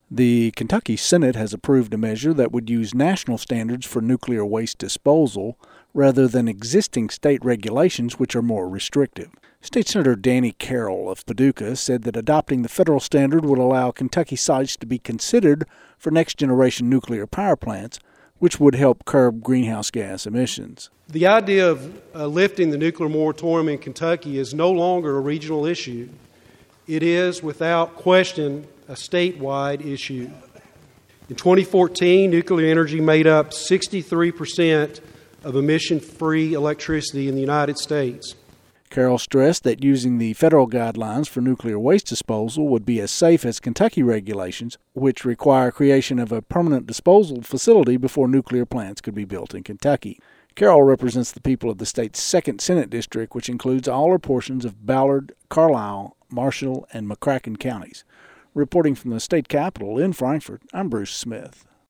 The Kentucky Senate has approved a measure that would use national standards for nuclear waste disposal rather than existing state regulations, which are more restrictive. State Senator Danny Carroll of Paducah said that adopting the federal standard would allow Kentucky sites to be considered for next-generation nuclear power plants, which would help curb greenhouse gas emissions. The idea of lifting the nuclear moratorium in Kentucky is no longer a regional issue. It is, without question, a statewide issue. In 2014, nuclear energy made up 63% of emission-free electricity in the United States. Carroll stressed that using the federal guidelines for nuclear waste disposal would be as safe as Kentucky regulations, which require creation of a permanent disposal facility before nuclear plants could be built in Kentucky. Carroll represents the people of the state's 2nd Senate District, which includes all or portions of Ballard, Carlisle, Marshall, and McCracken counties. Reporting from the state capitol in Frankfort, I'm Bruce Smith.